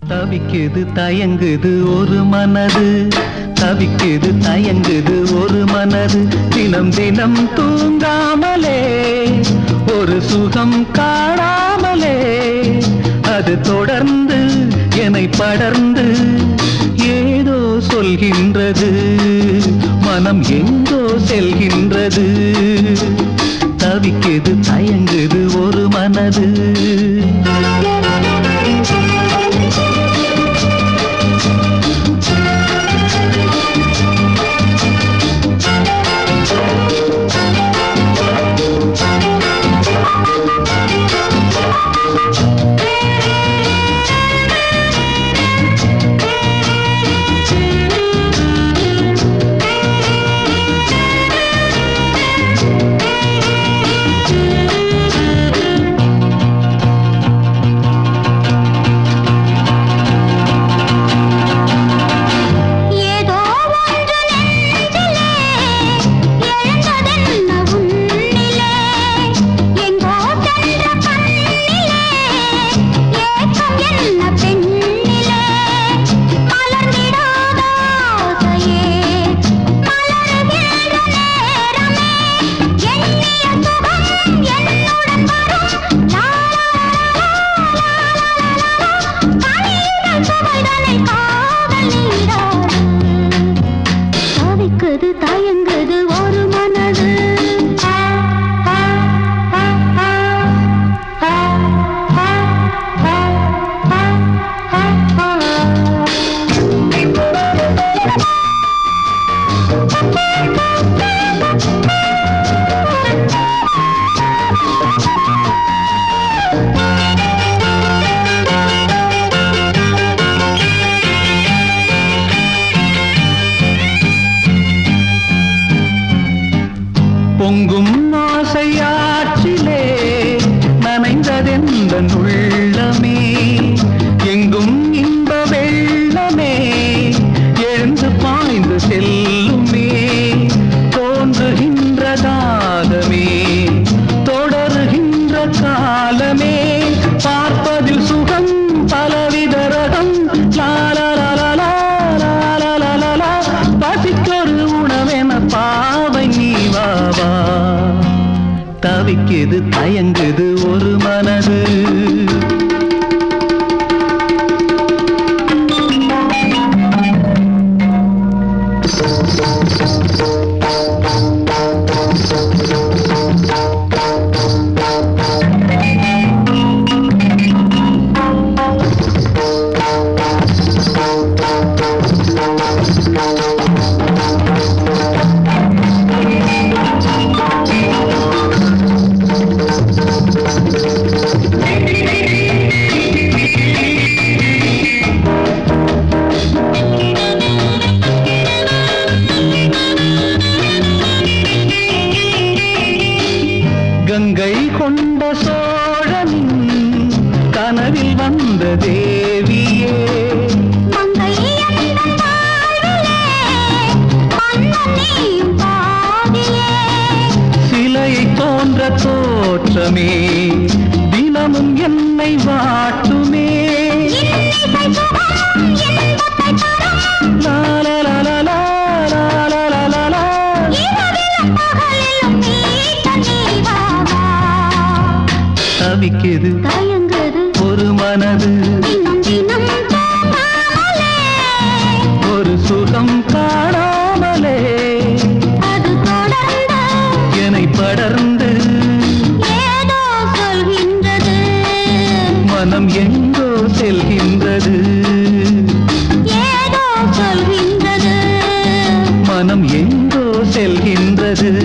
தவிக்குது தயங்குது ஒரு மனது, தவிக்குது தயங்குது ஒரு மனது, தினம் தினம் தூங்காமலே ஒரு சுகம் காணாமலே அது தொடர்ந்து என்னை படர்ந்து ஏதோ சொல்கின்றது, மனம் எங்கோ செல்கின்றது. தவிக்குது தயங்குது ஒரு மனது. பொங்கும் ஆசையாற்றிலே நனைந்ததெந்த உள்ளமே, எங்கும் இன்ப வெள்ளமே எழுந்து பாய்ந்து செல்லுமே, தோன்றுகின்ற தாகமே தொடருகின்ற காலமே, பார்ப்பதில் சுகம் பலவித ரகம், பசிக்கொரு உணவென பாவை நீ வாவா. தவிக்குது தயங்குது ஒரு மனது. கங்கை கொண்ட சோழனின் கனவில் வந்த தேவியே, சிலையை தோன்ற தோற்றமே தினமும் என்னை வாட்டுமே, தவிக்குது தயங்குது ஒரு மனது, ஒரு சுகம் காணாமலே அது தொடர்ந்து என்னை படர்ந்து ஏதோ சொல்கின்றது, மனம் எங்கோ செல்கின்றது, ஏதோ சொல்கின்றது, மனம் எங்கோ செல்கின்றது.